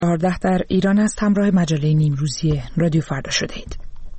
14 در ایران است. همراه مجله نیمروزی رادیو فردا شده اید.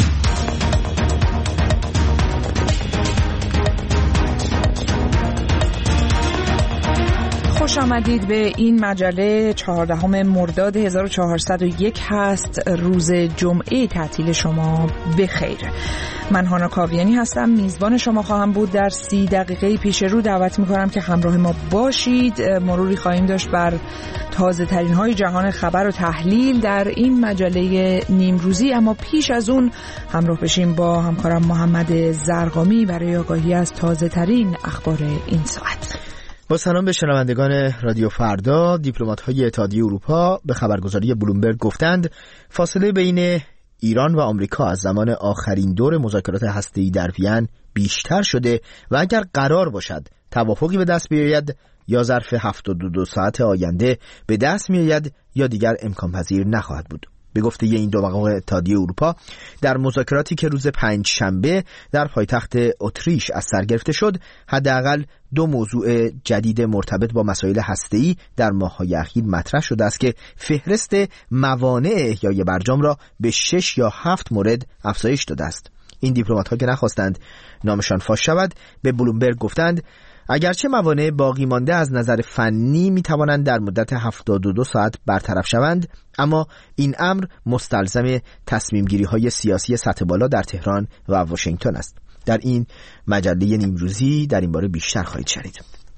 خوش آمدید به این مجله. 14 مرداد 1401 هست. روز جمعه تعطیل شما بخیر. من هانا کاویانی هستم، میزبان شما خواهم بود. در 30 دقیقه پیش رو دعوت میکنم که همراه ما باشید. مروری خواهیم داشت بر تازه ترین های جهان خبر و تحلیل در این مجله نیمروزی، اما پیش از اون همراه بشیم با همکارم محمد زرقامی برای آگاهی از تازه ترین اخبار این ساعت. با سلام به شنوندگان رادیو فردا. دیپلمات‌های اتحادیه اروپا به خبرگزاری بلومبرگ گفتند فاصله بین ایران و آمریکا از زمان آخرین دور مذاکرات هسته‌ای در وین بیشتر شده و اگر قرار باشد توافقی به دست بیاید یا ظرف 72 ساعت آینده به دست میآید یا دیگر امکان پذیر نخواهد بود. به گفته این دو مقام اتحادیه اروپا، در مذاکراتی که روز پنجشنبه در پایتخت اتریش از سر گرفته شد، حداقل 2 موضوع جدید مرتبط با مسائل هسته‌ای در ماه‌های اخیر مطرح شده است که فهرست موانع احیای برجام را به 6 یا 7 مورد افزایش داده است. این دیپلمات‌ها که نخواستند نامشان فاش شود، به بلومبرگ گفتند اگرچه موانع باقی مانده از نظر فنی میتوانند در مدت 72 ساعت برطرف شوند، اما این امر مستلزم تصمیم گیری های سیاسی سطح بالا در تهران و واشنگتن است. در این مجله نیمروزی در این باره بیشتر خواهید شنید.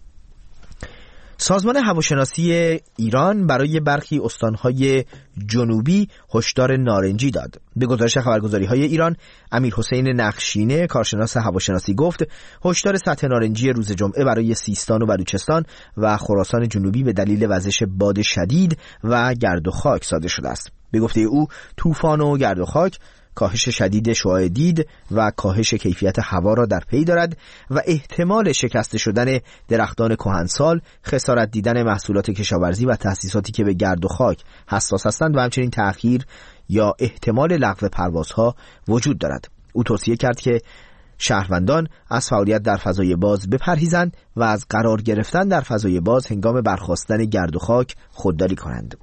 سازمان هواشناسی ایران برای برخی استانهای جنوبی هشدار نارنجی داد. به گزارش خبرگزاری‌های ایران، امیرحسین نقشینه کارشناس هواشناسی گفت هشدار سطح نارنجی روز جمعه برای سیستان و بلوچستان و خراسان جنوبی به دلیل وزش باد شدید و گرد و خاک صادر شده است. به گفته او، طوفان و گرد و خاک کاهش شدید شعاع دید و کاهش کیفیت هوا را در پی دارد و احتمال شکسته شدن درختان کهنسال، خسارت دیدن محصولات کشاورزی و تأسیساتی که به گرد و خاک حساس هستند و همچنین تأخیر یا احتمال لغو پروازها وجود دارد. او توصیه کرد که شهروندان از فعالیت در فضای باز بپرهیزند و از قرار گرفتن در فضای باز هنگام برخاستن گرد و خاک خودداری کنند.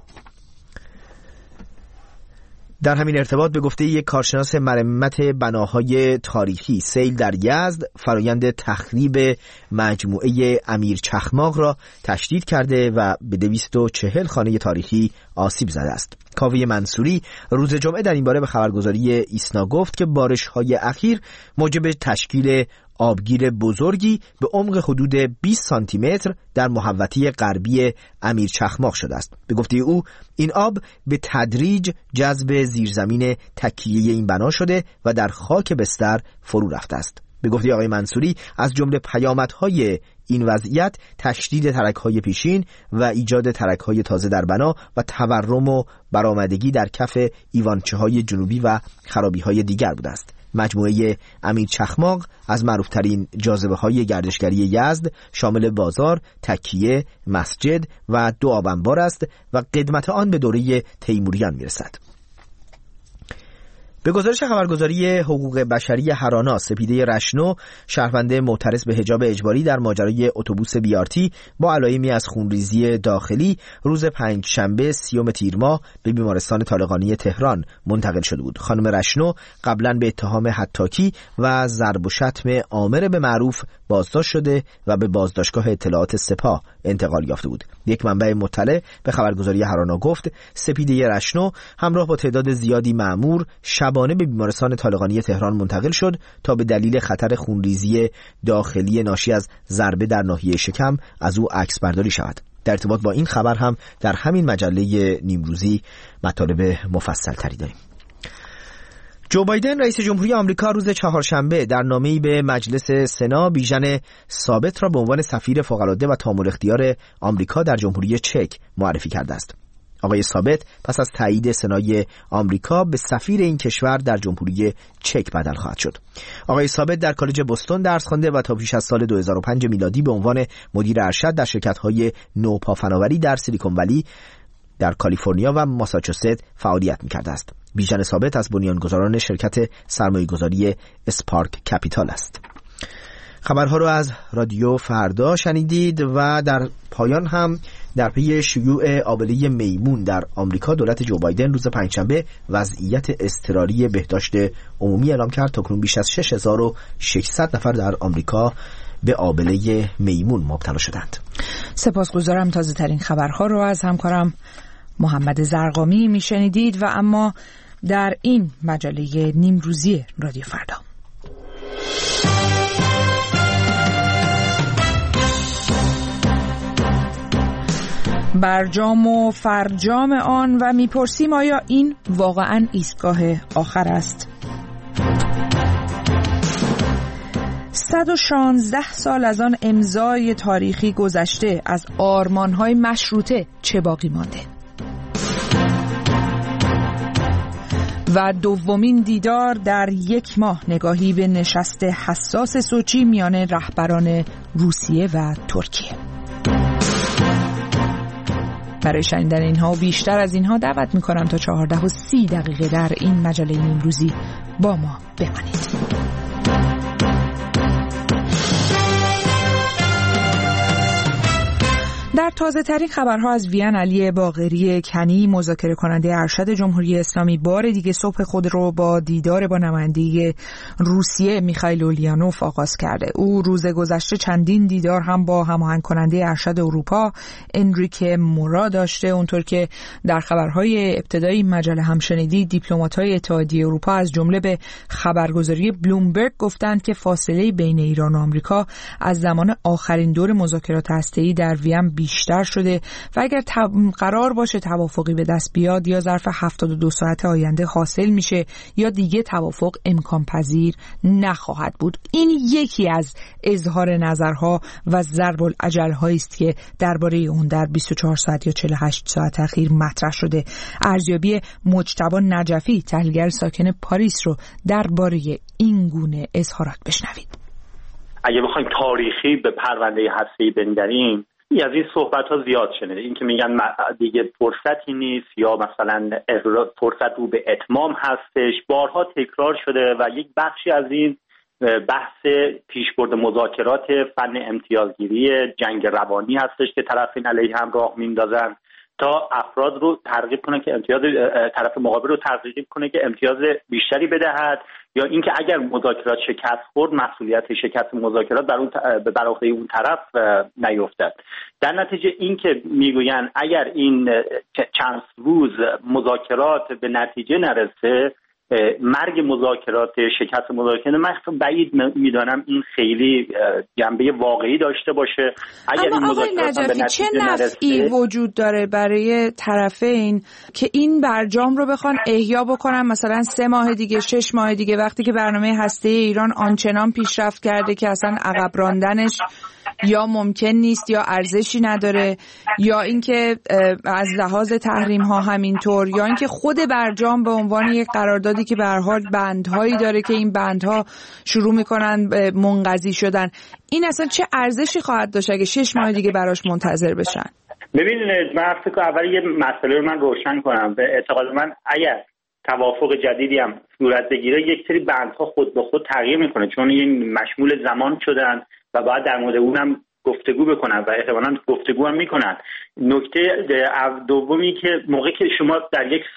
در همین ارتباط به گفته یک کارشناس مرمت بناهای تاریخی، سیل در یزد فرایند تخریب مجموعه امیر چخماق را تشدید کرده و به 240 خانه تاریخی آسیب زده است. کاوه منصوری روز جمعه در این باره به خبرگزاری ایسنا گفت که بارش‌های اخیر موجب تشکیل آبگیر بزرگی به عمق حدود 20 سانتی متر در محوطه غربی امیر چخماق شده است. به گفته او، این آب به تدریج جذب زیرزمین تکیه این بنا شده و در خاک بستر فرو رفته است. به گفته آقای منصوری، از جمله پیامدهای این وضعیت تشدید ترک‌های پیشین و ایجاد ترک‌های تازه در بنا و تورم و برآمدگی در کف ایوانچه‌های جنوبی و خرابی‌های دیگر بوده است. مجموعه امیر چخماق از معروف‌ترین جاذبه‌های گردشگری یزد، شامل بازار، تکیه، مسجد و 2 آب‌انبار است و قدمت آن به دوره تیموریان می‌رسد. به گزارش خبرگزاری حقوق بشری هرانا، سپیده رشنو، شهروند معترض به حجاب اجباری در ماجرای اتوبوس بیارتی با علایمی از خونریزی داخلی، روز پنجشنبه 30 تیر ماه به بیمارستان طالقانی تهران منتقل شده بود. خانم رشنو قبلا به اتهام هتاکی و ضرب و شتم آمر به معروف بازداشت شده و به بازداشتگاه اطلاعات سپاه انتقال یافته بود. یک منبع مطلع به خبرگزاری هرانا گفت سپیده رشنو همراه با تعداد زیادی مأمور شبانه به بیمارستان طالقانی تهران منتقل شد تا به دلیل خطر خونریزی داخلی ناشی از ضربه در ناحیه شکم از او عکس برداری شود. در ارتباط با این خبر هم در همین مجله نیمروزی مطالب مفصل تری داریم. جو بایدن رئیس جمهوری آمریکا روز چهارشنبه در نامه‌ای به مجلس سنا بیژن ثابت را به عنوان سفیر فوق‌العاده و تامل اختیار آمریکا در جمهوری چک معرفی کرده است. آقای ثابت پس از تایید سنای آمریکا به سفیر این کشور در جمهوری چک بدل خواهد شد. آقای ثابت در کالج بوستون درس خوانده و تا پیش از سال 2005 میلادی به عنوان مدیر ارشد در شرکت‌های نوپافناوری در سیلیکون ولی در کالیفرنیا و ماساچوست فعالیت می‌کرده است. بیژن ثابت از بنیانگذاران شرکت سرمایه‌گذاری اسپارک کپیتال است. خبرها رو از رادیو فردا شنیدید و در پایان هم در پی شیوع آبله میمون در آمریکا، دولت جو بایدن روز پنجشنبه وضعیت اضطراری بهداشت عمومی اعلام کرد. تاکنون بیش از 6600 نفر در آمریکا به آبله میمون مبتلا شدند. سپاسگزارم. تازه ترین خبرها رو از همکارم محمد زرقامی میشنیدید و اما در این مجله نیمروزی رادیو فردا. برجام و فرجام آن و میپرسیم آیا این واقعاً ایستگاه آخر است؟ 116 سال از آن امضای تاریخی گذشته، از آرمان‌های مشروطه چه باقی مانده؟ و دومین دیدار در یک ماه، نگاهی به نشست حساس سوچی میان رهبران روسیه و ترکیه. برای شنیدن اینها و بیشتر از اینها دعوت میکنم تا 14:30 در این مجله نیمروزی با ما بمانید. در تازه ترین خبرها از وین، علی باقری کنی، مذاکره کننده ارشد جمهوری اسلامی، بار دیگه صبح خود رو با دیدار با نماینده روسیه میخائیل اولیانوف آغاز کرده. او روز گذشته چندین دیدار هم با هماهنگ کننده ارشد اروپا انریکه مورا داشته. اونطور که در خبرهای ابتدایی مجله هم شنیدید، دیپلمات‌های اتحادیه اروپا از جمله به خبرگزاری بلومبرگ گفتند که فاصله بین ایران و آمریکا از زمان آخرین دور مذاکرات هسته‌ای در وین بیشتر شده و اگر قرار باشه توافقی به دست بیاد، یا ظرف 72 ساعت آینده حاصل میشه یا دیگه توافق امکان پذیر نخواهد بود. این یکی از اظهار نظرها و ضرب الاجل‌هایی است که درباره اون در 24 ساعت یا 48 ساعت اخیر مطرح شده. ارزیابی مجتبی نجفی، تحلیلگر ساکن پاریس، رو درباره این گونه اظهارات بشنوید. اگه بخوایم تاریخی به پرونده هسته‌ای بنگریم، از این صحبت ها زیاد شنیده. این که میگن دیگه فرصتی نیست یا مثلا فرصت رو به اتمام هستش، بارها تکرار شده و یک بخشی از این بحث پیشبرد مذاکرات فن امتیازگیری جنگ روانی هستش که طرفین علیه هم راه میندازن تا افراد رو ترغیب کنه که امتیاز طرف مقابل رو ترغیب کنه که امتیاز بیشتری بدهد، یا اینکه اگر مذاکرات شکست خورد مسئولیت شکست مذاکرات بر عهده اون طرف نیفتد. در نتیجه اینکه میگوین اگر این چند روز مذاکرات به نتیجه نرسه، مرگ مذاکرات، شکست مذاکرات، من بعید میدانم این خیلی جنبه واقعی داشته باشه. اگر این مذاکرات به نتیجه چه نفعی وجود داره برای طرفین که این برجام رو بخوان احیا بکنن، مثلا 3 ماه دیگه، 6 ماه دیگه، وقتی که برنامه هسته‌ای ایران آنچنان پیشرفت کرده که اصلا عقب راندنش یا ممکن نیست یا ارزشی نداره، یا اینکه از لحاظ تحریم ها همینطور، یا اینکه خود برجام به عنوان یک قراردادی که به هر حال بندهایی داره که این بندها شروع میکنن به منقضی شدن، این اصلا چه ارزشی خواهد داشت اگه 6 ماه دیگه براش منتظر بشن؟ ببینید، من فکر کنم اول یه مسئله رو من روشن کنم. به اعتقاد من اگر توافق جدیدی هم صورت بگیره، یک سری بندها خود به خود تغییر میکنه، چون این مشمول زمان شدن و باید در مورد اونم گفتگو بکنن و احتمالاً گفتگو هم میکنن. نکته دومی که موقعی که شما در یک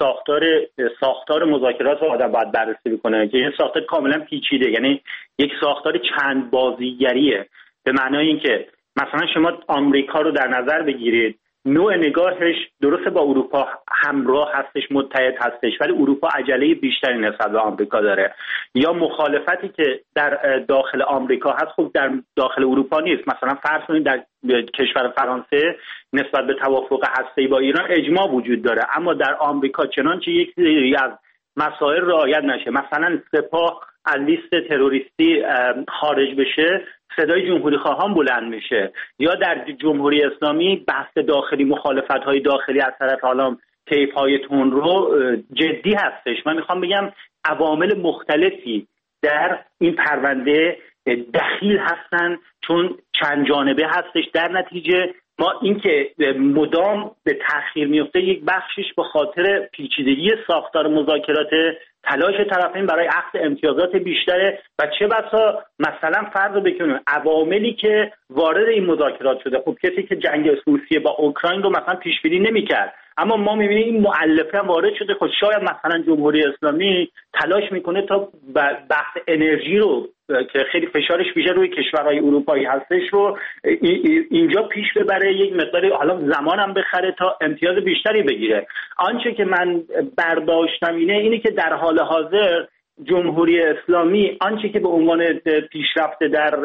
ساختار مذاکرات رو آدم باید بررسی بکنه که این ساختار کاملا پیچیده، یعنی یک ساختار چند بازیگریه، به معنای اینکه مثلا شما آمریکا رو در نظر بگیرید، نوع نگاهش درسته با اروپا همراه هستش، متحد هستش، ولی اروپا عجله بیشتری نسبت به آمریکا داره، یا مخالفتی که در داخل آمریکا هست خب در داخل اروپا نیست. مثلا فرض کنید در کشور فرانسه نسبت به توافق هسته‌ای با ایران اجماع وجود داره، اما در آمریکا چنانچه یک سری از مسائل رعایت نشه، مثلا سپاه از لیست تروریستی خارج بشه، صدای جمهوری خواهان بلند میشه، یا در جمهوری اسلامی بحث داخلی، مخالفت‌های داخلی از طرف حالا طیف‌های تندرو جدی هستش. من میخوام بگم عوامل مختلفی در این پرونده دخیل هستن، چون چند جانبه هستش. در نتیجه ما این که مدام به تأخیر میفته یک بخشش به خاطر پیچیدگی ساختار مذاکرات، تلاش طرفین برای اخذ امتیازات بیشتره و چه بسا مثلا فرض بکنیم عواملی که وارد این مذاکرات شده، خب کسی که جنگ روسیه با اوکراین رو مثلا پیش بینی نمی‌کرد، اما ما می‌بینیم این مؤلفه هم وارد شده. خب شاید مثلا جمهوری اسلامی تلاش میکنه تا بحث انرژی رو که خیلی فشارش بیشتر روی کشورهای اروپایی هستش رو اینجا پیش ببره، یک مقداری حالا زمانم بخره تا امتیاز بیشتری بگیره. آنچه که من برداشتم اینه که در حال حاضر جمهوری اسلامی آنچه که به عنوان پیشرفته در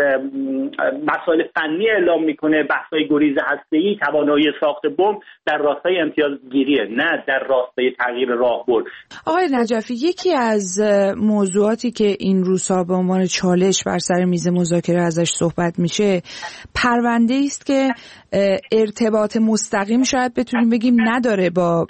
مسائل فنی اعلام میکنه، بحث‌های گریز هسته‌ای، توانایی ساخت بمب، در راستای امتیازگیریه، نه در راستای تغییر راهبرد. آقای نجفی، یکی از موضوعاتی که این روزها به عنوان چالش بر سر میز مذاکره ازش صحبت میشه، پرونده‌ای است که ارتباط مستقیم شاید بتونیم بگیم نداره با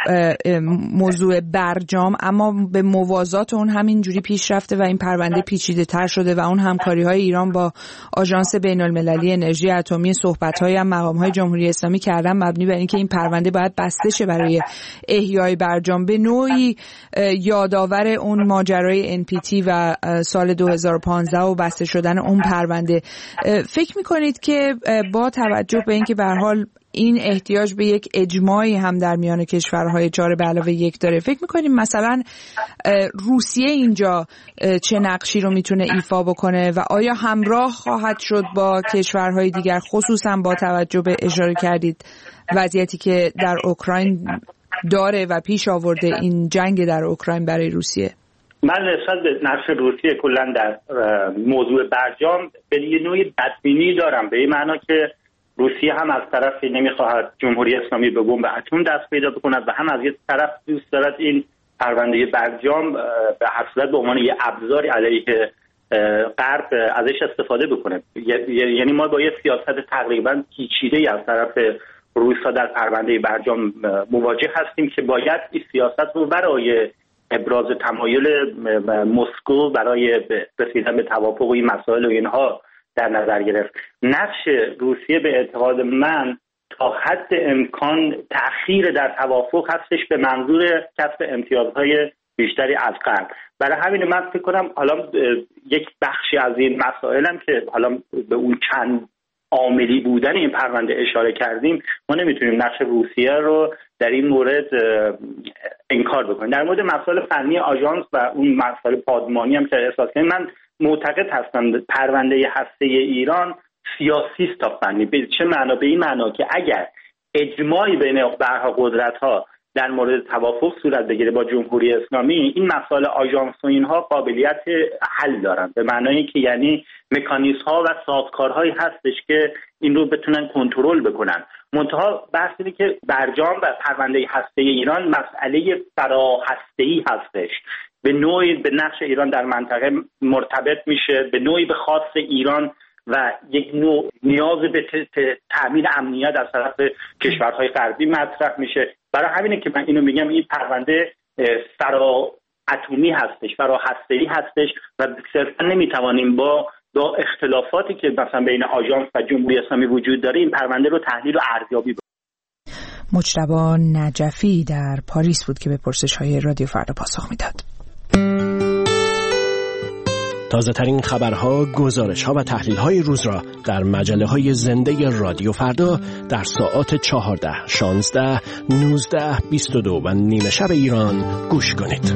موضوع برجام، اما به موازات اون همینجوری پیش رفته و این پرونده پیچیده تر شده و اون همکاری‌های ایران با آژانس بین‌المللی انرژی اتمی، صحبت‌های هم مقام‌های جمهوری اسلامی کردن مبنی بر اینکه این پرونده باید بسته شه برای احیای برجام، به نوعی یادآور اون ماجرای NPT و سال 2015 و بسته شدن اون پرونده. فکر می‌کنید که با توجه به اینکه به هر حال این احتیاج به یک اجماعی هم در میان کشورهای 4+1 داره، فکر میکنیم مثلا روسیه اینجا چه نقشی رو میتونه ایفا بکنه و آیا همراه خواهد شد با کشورهای دیگر، خصوصا با توجه به اشاره کردید وضعیتی که در اوکراین داره و پیش آورده این جنگ در اوکراین برای روسیه؟ من نسبت به نقش روسیه کلا در موضوع برجام به یه نوعی بدبینی دارم، به این معنا که روسیه هم از طرفی نمیخواهد جمهوری اسلامی به بمب اتم دست پیدا بکند و هم از یک طرف دوست دارد این پرونده برجام به هر صورت به عنوان یه ابزاری علیه غرب ازش استفاده بکنه. یعنی ما با یه سیاست تقریبا پیچیده از طرف روسا در پرونده برجام مواجه هستیم که باید این سیاست رو برای ابراز تمایل مسکو برای رسیدن به توافق و این مسائل و اینها در نظر گرفت. نقش روسیه به اعتقاد من تا حد امکان تأخیر در توافق هستش به منظور کسب امتیازهای بیشتری از غرب. برای همین من فکر کنم حالا یک بخشی از این مسائلم که حالا به اون چند عاملی بودن این پرونده اشاره کردیم، ما نمیتونیم نقش روسیه رو در این مورد انکار بکنیم. در مورد مسائل فنی آژانس و اون مسائل پادمانی هم که احساس کنیم، من معتقد هستم پرونده هسته ایران سیاسی است تا فنی. به چه معنا؟ به این معنا که اگر اجماعی بین قدرت‌ها در مورد توافق صورت بگیره با جمهوری اسلامی، این مسائل آژانس و اینها قابلیت حل دارن، به معنای که یعنی مکانیزم‌ها و سازوکارهایی هستش که این رو بتونن کنترل بکنن. منتها بحث اینه که برجام و پرونده هسته ایران مسئله فراهسته‌ای هستش، به نوعی به نقش ایران در منطقه مرتبط میشه، به نوعی به خاص ایران و یک نوع نیاز به تأمین امنیت از طرف کشورهای غربی مطرح میشه. برای همینه که من اینو میگم این پرونده فرا-اتمی هستش، فرا-هسته‌ای هستش و صرفا نمیتوانیم با اختلافاتی که مثلا بین آژانس و جمهوری اسلامی وجود داره این پرونده رو تحلیل و ارزیابی بکنیم. مجتبی نجفی در پاریس بود که به پرسش‌های رادیو فردا پاسخ میداد. تازه ترین خبرها، گزارش‌ها و تحلیل‌های روز را در مجله‌های زنده رادیو فردا در ساعات 14, 16, 19, 22 و نیمه شب ایران گوش کنید.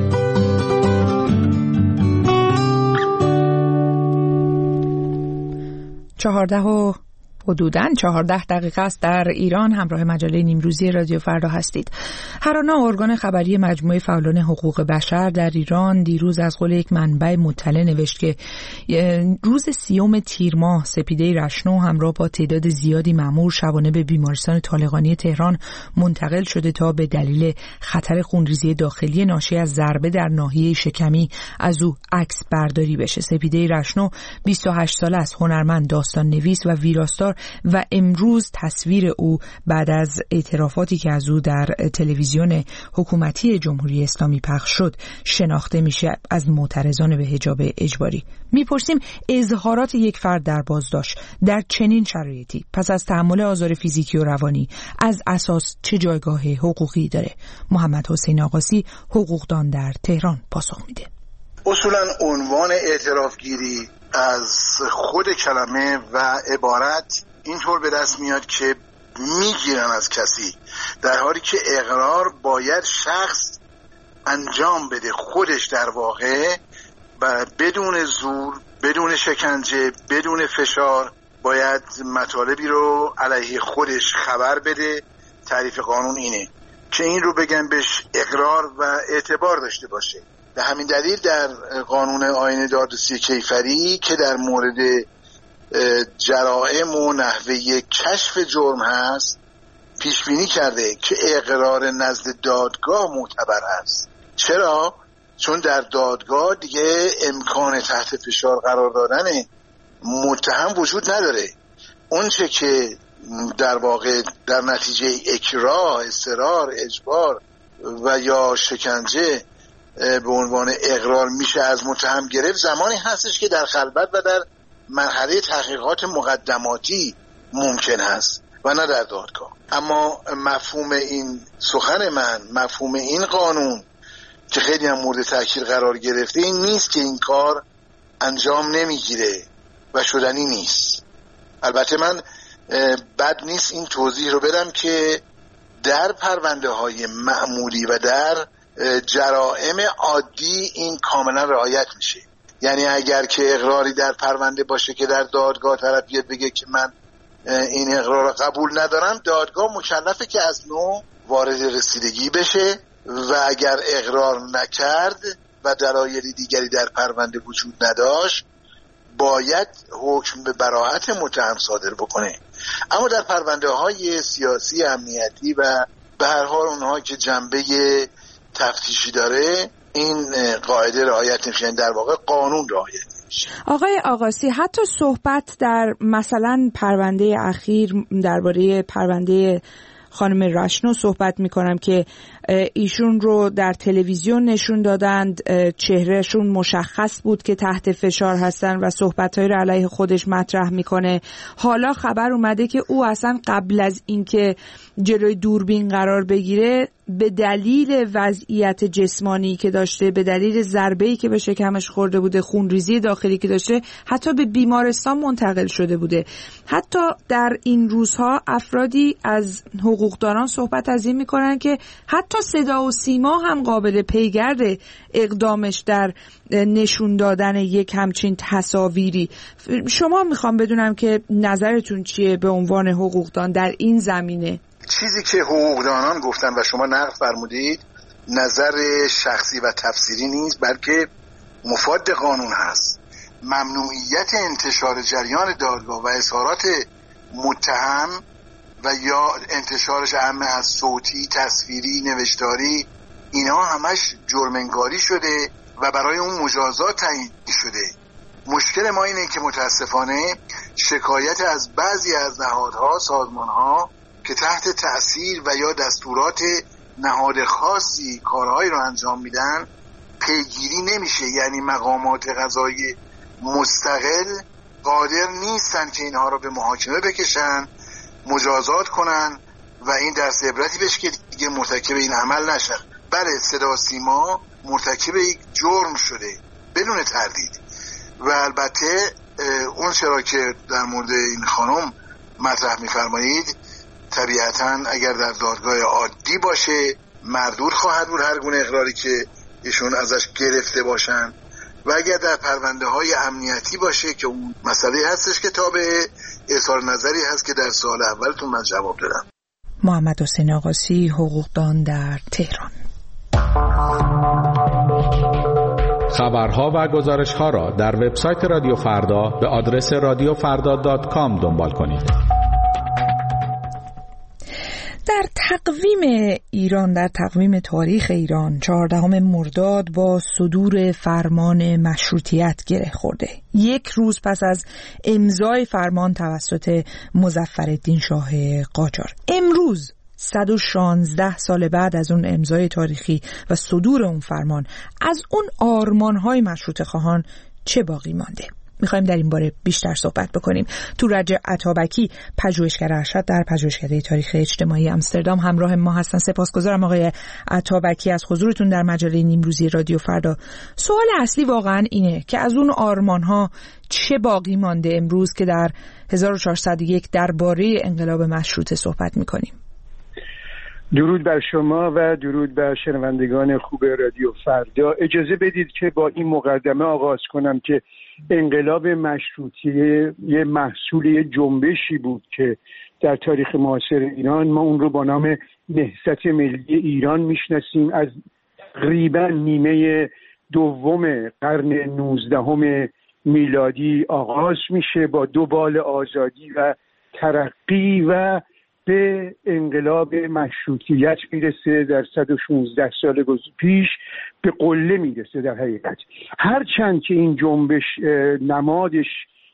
14 دقیقه است در ایران. همراه مجله نیمروزی رادیو فردا هستید. هرانا، ارگان خبری مجموعه فعالان حقوق بشر در ایران، دیروز از قول یک منبع مطلع نوشت که روز 30 تیر ماه سپیده رشنو همراه با تعداد زیادی مأمور شبانه به بیمارستان طالقانی تهران منتقل شده تا به دلیل خطر خونریزی داخلی ناشی از ضربه در ناحیه شکمی از او عکس برداری بشه. سپیده رشنو 28 ساله است، هنرمند، داستان نویس و ویراستار کشتار و امروز تصویر او بعد از اعترافاتی که از او در تلویزیون حکومتی جمهوری اسلامی پخش شد شناخته میشه از معترضان به حجاب اجباری. میپرسیم اظهارات یک فرد در بازداشت در چنین شرایطی پس از تحمل آزار فیزیکی و روانی از اساس چه جایگاه حقوقی داره؟ محمد حسین آقاسی، حقوقدان در تهران، پاسخ میده. اصولا عنوان اعترافگیری از خود کلمه و عبارت اینطور به دست میاد که میگیرن از کسی، در حالی که اقرار باید شخص انجام بده خودش در واقع و بدون زور، بدون شکنجه، بدون فشار باید مطالبی رو علیه خودش خبر بده. تعریف قانون اینه که این رو بگن بهش اقرار و اعتبار داشته باشه. به همین دلیل در قانون آیین دادرسی کیفری که در مورد جرائم و نحوه کشف جرم هست پیش بینی کرده که اقرار نزد دادگاه معتبر است. چرا؟ چون در دادگاه دیگه امکان تحت فشار قرار دادن متهم وجود نداره. اون چه که در واقع در نتیجه اکراه، اصرار، اجبار و یا شکنجه به عنوان اقرار میشه از متهم گرفت زمانی هستش که در خلوت و در مرحله تحقیقات مقدماتی ممکن هست و نه در دادگاه. اما مفهوم این سخن من، مفهوم این قانون که خیلی هم مورد تأکید قرار گرفته این نیست که این کار انجام نمیگیره و شدنی نیست. البته من بد نیست این توضیح رو بدم که در پرونده های معمولی و در جرائم عادی این کاملا رعایت میشه. یعنی اگر که اقراری در پرونده باشه که در دادگاه طرف بیاد بگه که من این اقرار رو قبول ندارم، دادگاه مکلفه که از نو وارد رسیدگی بشه و اگر اقرار نکرد و دلایل دیگری در پرونده وجود نداشت باید حکم به براءت متهم صادر بکنه. اما در پرونده های سیاسی، امنیتی و به هر حال اونها که جنبه تفتیشی داره این قاعده رعایت نمیشه، در واقع قانون رعایت نمیشه. آقای آقاسی، حتی صحبت در مثلا پرونده اخیر درباره پرونده خانم رشنو صحبت میکنم که ایشون رو در تلویزیون نشون دادند، چهرهشون مشخص بود که تحت فشار هستن و صحبت‌های رو علیه خودش مطرح میکنه. حالا خبر اومده که او اصلا قبل از اینکه جلوی دوربین قرار بگیره به دلیل وضعیت جسمانی که داشته، به دلیل ضربه‌ای که به شکمش خورده بوده، خونریزی داخلی که داشته، حتی به بیمارستان منتقل شده بوده. حتی در این روزها افرادی از حقوقدانان صحبت از این میکنن که حتی صدا و سیما هم قابل پیگرد اقدامش در نشون دادن یک همچین تصاویری. شما میخوام بدونم که نظرتون چیه به عنوان حقوقدان در این زمینه؟ چیزی که حقوقدانان گفتن و شما نقل فرمودید نظر شخصی و تفسیری نیست، بلکه مفاد قانون هست. ممنوعیت انتشار جریان دادگاه و اظهارات متهم و یا انتشارش اهم از صوتی، تصویری، نوشتاری، اینا همش جرم‌انگاری شده و برای اون مجازات تعیین شده. مشکل ما اینه که متاسفانه شکایت از بعضی از نهادها، سازمانها که تحت تأثیر و یا دستورات نهاد خاصی کارهایی رو انجام میدن پیگیری نمیشه. یعنی مقامات قضایی مستقل قادر نیستن که اینها رو به محاکمه بکشن، مجازات کنن و این درس عبرتی بشه که دیگه مرتکب این عمل نشن. بله، صدا سیما مرتکب یک جرم شده بدون تردید و البته اون چرا که در مورد این خانم مطرح می‌فرمایید طبیعتاً اگر در دادگاه عادی باشه مردود خواهد بود هر گونه اقراری که ایشون ازش گرفته باشن و اگر در پرونده های امنیتی باشه که اون مسئله هستش که تابع اظهار نظری هست که در سوال اولتون من جواب دادم. محمد حسین آقاسی، حقوقدان در تهران. خبرها و گزارش‌ها را در وبسایت رادیو فردا به آدرس radiofarda.com دنبال کنید. در تقویم ایران در تقویم تاریخ ایران 14 مرداد با صدور فرمان مشروطیت گره خورده. یک روز پس از امضای فرمان توسط مظفرالدین شاه قاجار. امروز 116 سال بعد از اون امضای تاریخی و صدور اون فرمان، از اون آرمان‌های مشروطه خواهان چه باقی مانده؟ میخوایم در این باره بیشتر صحبت بکنیم. تورج عطابکی، پژوهشگر ارشد در پژوهشکده تاریخ اجتماعی آمستردام، همراه ما هستن. سپاسگزارم آقای عطابکی از حضورتون در مجله نیمروزی رادیو فردا. سوال اصلی واقعا اینه که از اون آرمان‌ها چه باقی مانده امروز که در 1401 درباره انقلاب مشروطه صحبت میکنیم؟ درود بر شما و درود بر شنوندگان خوب رادیو فردا. اجازه بدید که با این مقدمه آغاز کنم که انقلاب مشروطیه یه محصول یه جنبشی بود که در تاریخ معاصر ایران ما اون رو با نام نهضت ملی ایران میشناسیم. از تقریبا نیمه دوم قرن 19 میلادی آغاز میشه با دو بال آزادی و ترقی و به انقلاب مشروطیت میرسه. در 116 سال پیش به قله میرسه. در حقیقت هرچند که این جنبش نمادش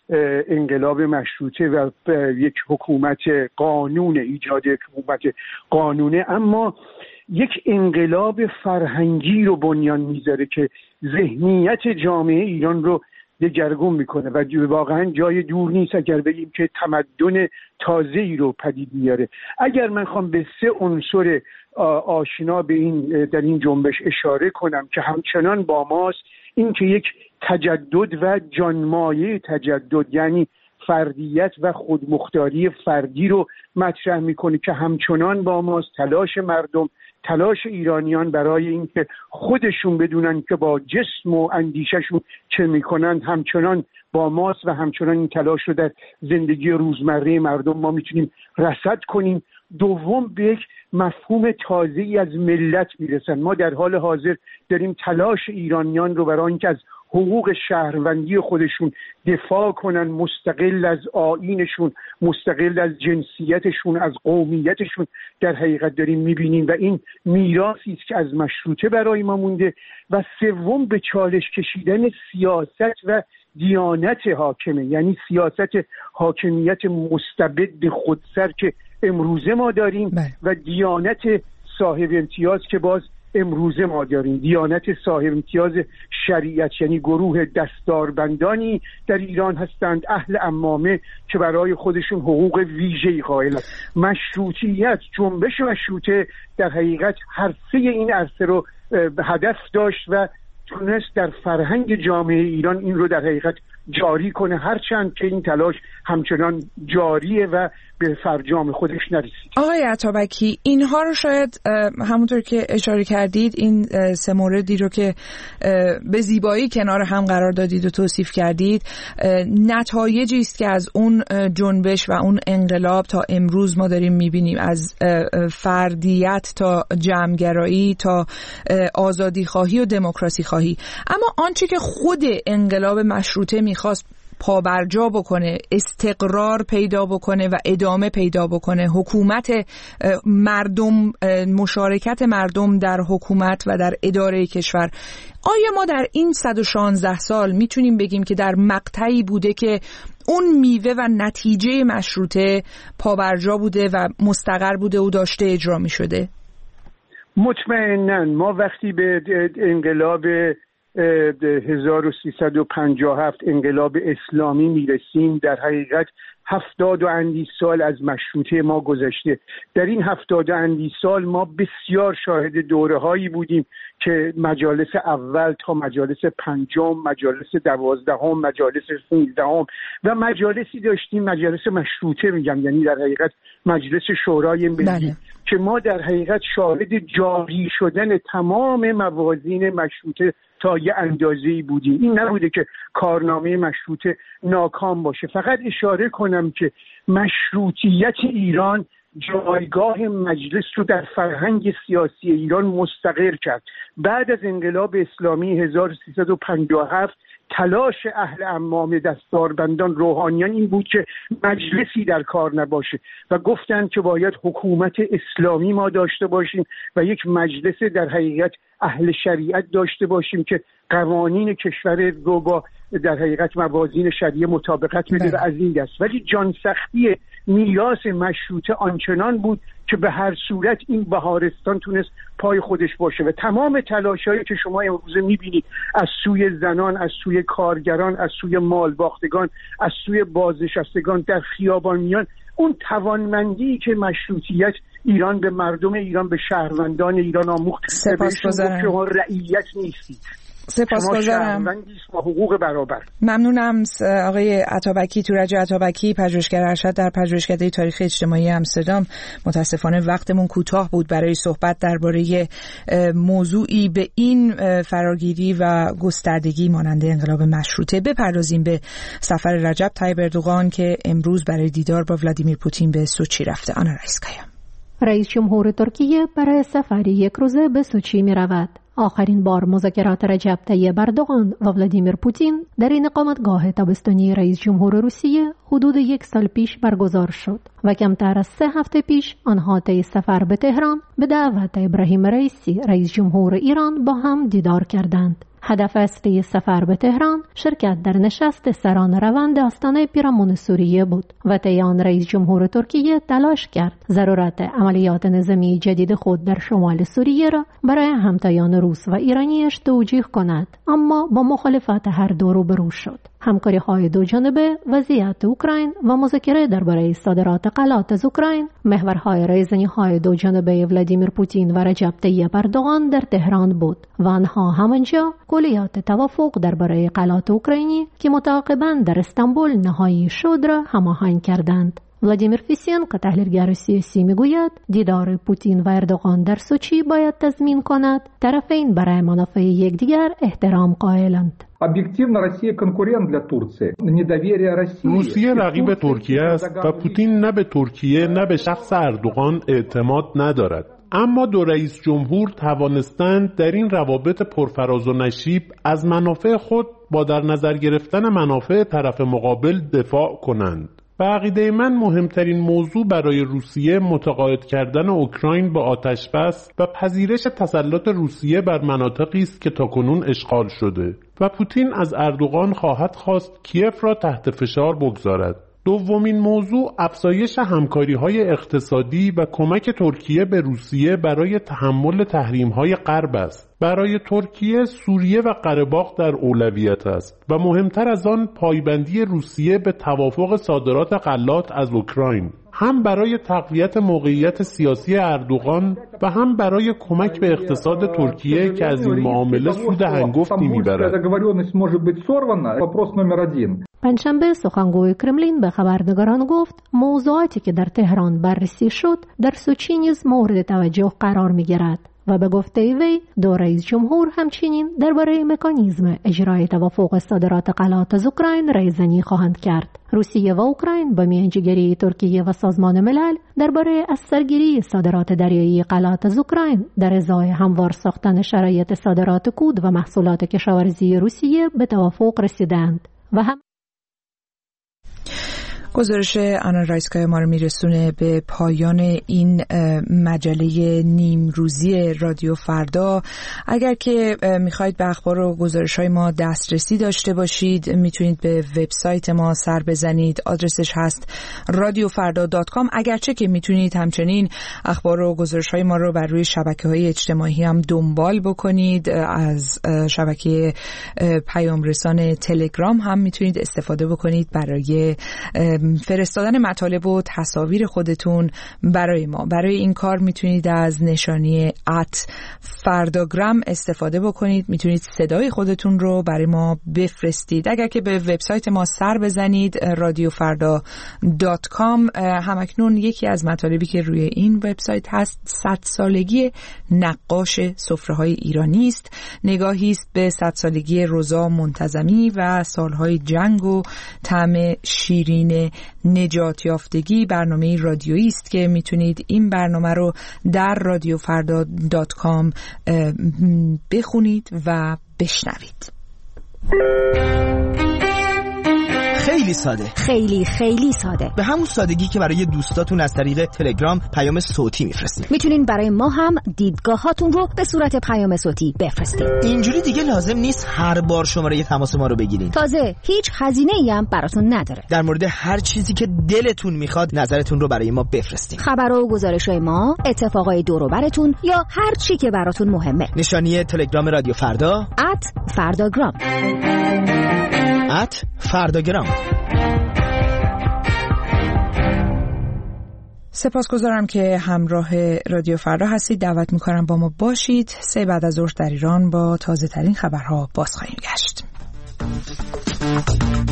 انقلاب مشروطه و یک حکومت قانون، ایجاد حکومت قانونه، اما یک انقلاب فرهنگی رو بنیان میذاره که ذهنیت جامعه ایران رو دگرگون میکنه و واقعا جای دور نیست اگر بگیم که تمدن تازه‌ای رو پدید میاره. اگر من خوام به 3 عنصر آشنا به این در این جنبش اشاره کنم که همچنان با ماست، این که یک تجدد و جانمایه تجدد، یعنی فردیت و خودمختاری فردی رو مطرح میکنه که همچنان با ماست. تلاش مردم، تلاش ایرانیان برای اینکه خودشون بدونن که با جسم و اندیشهشون چه میکنن همچنان با ماست و همچنان این تلاش رو در زندگی روزمره مردم ما میتونیم رصد کنیم. دوم، به یک مفهوم تازه‌ای از ملت میرسن. ما در حال حاضر داریم تلاش ایرانیان رو برای اینکه از حقوق شهروندی خودشون دفاع کنن، مستقل از آیینشون، مستقل از جنسیتشون، از قومیتشون، در حقیقت داریم میبینیم و این میراثی است که از مشروطه برای ما مونده. و سوم، به چالش کشیدن سیاست و دیانت حاکمه، یعنی سیاست حاکمیت مستبد خودسر که امروزه ما داریم و دیانت صاحب امتیاز که باز امروزه ما داریم. دیانت صاحب امتیاز شریعت، یعنی گروه دستاربندانی در ایران هستند، اهل عمامه که برای خودشون حقوق ویژه‌ای قائلند. مشروطیت، جنبش مشروطه در حقیقت هر 3 این عرصه رو هدف داشت و تونست در فرهنگ جامعه ایران این رو در حقیقت جاری کنه، هرچند که این تلاش همچنان جاریه و به فرجام خودش نرسید. آقای عطابکی، اینها رو شاید همونطور که اشاره کردید، این 3 موردی رو که به زیبایی کنار هم قرار دادید و توصیف کردید، نتایجی است که از اون جنبش و اون انقلاب تا امروز ما داریم میبینیم، از فردیت تا جمعگرایی تا آزادی خواهی و دموکراسی خواهی. اما آنچه که خود انقلاب مشروطه میخواست پابرجا بکنه، استقرار پیدا بکنه و ادامه پیدا بکنه، حکومت مردم، مشارکت مردم در حکومت و در اداره کشور، آیا ما در این 116 سال میتونیم بگیم که در مقطعی بوده که اون میوه و نتیجه مشروطه پابرجا بوده و مستقر بوده و داشته اجرا میشده؟ مطمئناً ما وقتی به انقلاب 1357 انقلاب اسلامی میرسیم، در حقیقت 70 و اندی سال از مشروطه ما گذشته. در این 70 و اندی سال ما بسیار شاهد دوره‌هایی بودیم که مجالس اول تا مجالس 5، مجالس 12، مجالس 13 و مجالسی داشتیم، مجالس مشروطه میگم، یعنی در حقیقت مجلس شورای ملی که ما در حقیقت شاهد جاری شدن تمام موازین مشروطه تا یه اندازه‌ای بودیم. این نبوده که کارنامه مشروطه ناکام باشه. فقط اشاره کنم که مشروطیت ایران جایگاه مجلس رو در فرهنگ سیاسی ایران مستقر کرد. بعد از انقلاب اسلامی 1357 تلاش اهل عمامه، دستاربندان، روحانیان این بود که مجلسی در کار نباشه و گفتند که باید حکومت اسلامی ما داشته باشیم و یک مجلس در حقیقت اهل شریعت داشته باشیم که قوانین کشور رو با در حقیقت موازین شریعه مطابقت بده و از این دست. ولی جانسختی میراث مشروطه آنچنان بود که به هر صورت این بهارستان تونست پای خودش باشه و تمام تلاشایی که شما امروز میبینید از سوی زنان، از سوی کارگران، از سوی مالباختگان، از سوی بازنشستگان در خیابان میان، اون توانمندی که مشروطیت ایران به مردم ایران، به شهروندان ایران آموخت. سپاسگزارم. شما رعیت نیستید، سپاسگزارم. با حقوق برابر. ممنونم آقای عطابکی، تورج عطابکی، پژوهشگر ارشد در پژوهشکده تاریخ اجتماعی آمستردام. متاسفانه وقتمون کوتاه بود برای صحبت درباره موضوعی به این فراگیری و گستردگی مانند انقلاب مشروطه. بپردازیم به سفر رجب طیب اردوغان که امروز برای دیدار با ولادیمیر پوتین به سوچی رفته. آنا رئیسکایا. رئیس جمهور ترکیه برای سفری یک روزه به سوچی می رود. آخرین بار مذاکرات رجب طیب اردوغان و ولادیمیر پوتین در این اقامتگاه تابستانی رئیس جمهور روسیه حدود 1 سال پیش برگزار شد و کمتر از 3 هفته پیش آنها طی سفر به تهران به دعوت ابراهیم رئیسی رئیس جمهور ایران با هم دیدار کردند. هدف اصلی سفر به تهران شرکت در نشست سران روند آستانه پیرامون سوریه بود و طی آن رئیس جمهور ترکیه تلاش کرد ضرورت عملیات نظامی جدید خود در شمال سوریه را برای همتایان روس و ایرانیش توجیه کند، اما با مخالفت هر دو روبرو شد. همکاری‌های دو جانبه، وضعیت اوکراین و مذاکره درباره صادرات غلات از اوکراین محورهای رایزنی‌های دو جانبه ولادیمیر پوتین و رجب طیب اردوغان در تهران بود و آنها همانجا کلیات توافق درباره غلات اوکراینی که متعاقباً در استانبول نهایی شد را هماهنگ کردند. ولادیمیر فیسین که تحلیلگر سیاسی میگوید دیدار پوتین و اردوغان در سوچی باید تضمین کند طرفین برای منافع یکدیگر احترام قائلند. روسیه رقیب ترکیه است و پوتین نه به ترکیه نه به شخص اردوغان اعتماد ندارد. اما دو رئیس جمهور توانستند در این روابط پرفراز و نشیب از منافع خود با در نظر گرفتن منافع طرف مقابل دفاع کنند. به عقیده من مهمترین موضوع برای روسیه متقاعد کردن اوکراین به آتش‌بس و پذیرش تسلط روسیه بر مناطقی است که تاکنون اشغال شده و پوتین از اردوغان خواهد خواست کیف را تحت فشار بگذارد. دومین موضوع افزایش همکاری‌های اقتصادی و کمک ترکیه به روسیه برای تحمل تحریم‌های غرب است. برای ترکیه سوریه و قره‌باغ در اولویت است و مهمتر از آن پایبندی روسیه به توافق صادرات غلات از اوکراین، هم برای تقویت موقعیت سیاسی اردوغان و هم برای کمک به اقتصاد ترکیه که از این معامله سود هنگفتی می‌برد. پنجشنبه سخنگوی کرملین به خبرنگاران گفت موضوعاتی که در تهران بررسی شد در سوچی نیز مورد توجه قرار می‌گیرد و به گفته وی دو رئیس جمهور همچنین درباره مکانیزم اجرای توافق صادرات غلات از اوکراین رایزنی خواهند کرد. روسیه و اوکراین با میانجیگری ترکیه و سازمان ملل درباره از سرگیری صادرات دریایی غلات از اوکراین در ازای هموار ساختن شرایط صادرات کود و محصولات کشاورزی روسیه به توافق رسیدند و هم گزارش آنا رایسکای ما رو میرسونه به پایان این مجله نیم روزی رادیو فردا. اگر که میخواید به اخبار و گزارش‌های ما دسترسی داشته باشید میتونید به وبسایت ما سر بزنید. آدرسش هست radiofarda.com. اگرچه که میتونید همچنین اخبار و گزارش‌های ما رو بر روی شبکه‌های اجتماعی هم دنبال بکنید. از شبکه پیام رسان تلگرام هم میتونید استفاده بکنید برای فرستادن مطالب و تصاویر خودتون برای ما. برای این کار میتونید از نشانی @فرداگرام استفاده بکنید. میتونید صدای خودتون رو برای ما بفرستید. اگر که به وبسایت ما سر بزنید radiofarda.com، همکنون یکی از مطالبی که روی این وبسایت هست 100 سالگی نقاش سفره‌های ایرانی است. نگاهی است به 100 سالگی رضا منتظمی و سالهای جنگ و طعم شیرین نجات یافتگی. برنامه رادیویی است که میتونید این برنامه رو در radiofarda.com بخونید و بشنوید. خیلی ساده، خیلی ساده، به همون سادگی که برای دوستاتون از طریق تلگرام پیام صوتی میفرستین. میتونین برای ما هم دیدگاهاتون رو به صورت پیام صوتی بفرستین. اینجوری دیگه لازم نیست هر بار شماره تماس ما رو بگیرین. تازه هیچ هزینه‌ای هم براتون نداره. در مورد هر چیزی که دلتون میخواد نظرتون رو برای ما بفرستین. خبرها و گزارش‌های ما، اتفاقای دور و برتون یا هر چی که براتون مهمه. نشانی تلگرام رادیو فردا @فرداگرام. فرداگرام. سپاسگزارم که همراه رادیو فردا هستید. دعوت میکنم با ما باشید. 3 بعد از ظهر در ایران با تازه ترین خبرها باز خواهیم گشت.